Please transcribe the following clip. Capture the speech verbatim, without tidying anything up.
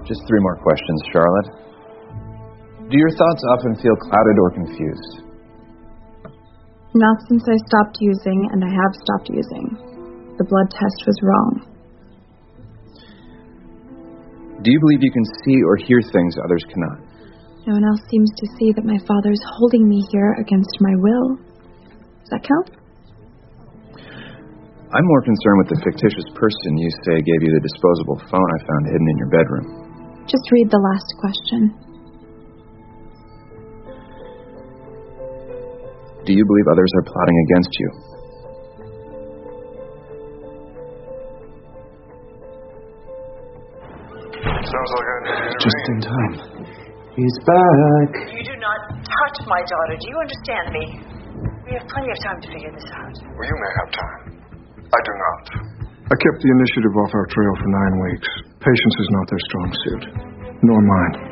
Just three more questions, Charlotte. Do your thoughts often feel clouded or confused? Not since I stopped using, and I have stopped using. The blood test was wrong. Do you believe you can see or hear things others cannot? No one else seems to see that my father's holding me here against my will. Does that count? I'm more concerned with the fictitious person you say gave you the disposable phone I found hidden in your bedroom. Just read the last question. Do you believe others are plotting against you? Sounds like I need to Just in time. He's back. You do not touch my daughter. Do you understand me? We have plenty of time to figure this out. Well, you may have time. I do not. I kept the initiative off our trail for nine weeks. Patience is not their strong suit. Nor mine.